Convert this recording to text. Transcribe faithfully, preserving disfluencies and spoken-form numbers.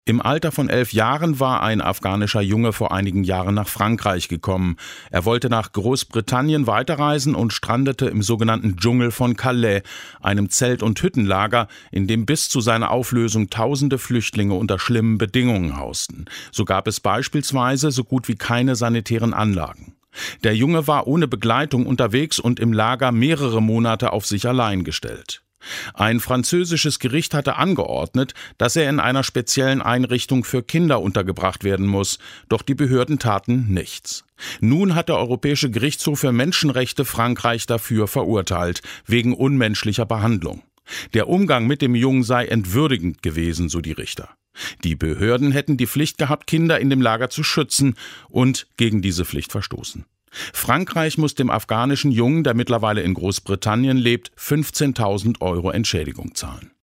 Im Alter von elf Jahren war ein afghanischer Junge vor einigen Jahren nach Frankreich gekommen. Er wollte nach Großbritannien weiterreisen und strandete im sogenannten Dschungel von Calais, einem Zelt- und Hüttenlager, in dem bis zu seiner Auflösung tausende Flüchtlinge unter schlimmen Bedingungen hausten. So gab es beispielsweise so gut wie keine sanitären Anlagen. Der Junge war ohne Begleitung unterwegs und im Lager mehrere Monate auf sich allein gestellt. Ein französisches Gericht hatte angeordnet, dass er in einer speziellen Einrichtung für Kinder untergebracht werden muss, doch die Behörden taten nichts. Nun hat der Europäische Gerichtshof für Menschenrechte Frankreich dafür verurteilt, wegen unmenschlicher Behandlung. Der Umgang mit dem Jungen sei entwürdigend gewesen, so die Richter. Die Behörden hätten die Pflicht gehabt, Kinder in dem Lager zu schützen und gegen diese Pflicht verstoßen. Frankreich muss dem afghanischen Jungen, der mittlerweile in Großbritannien lebt, fünfzehntausend Euro Entschädigung zahlen.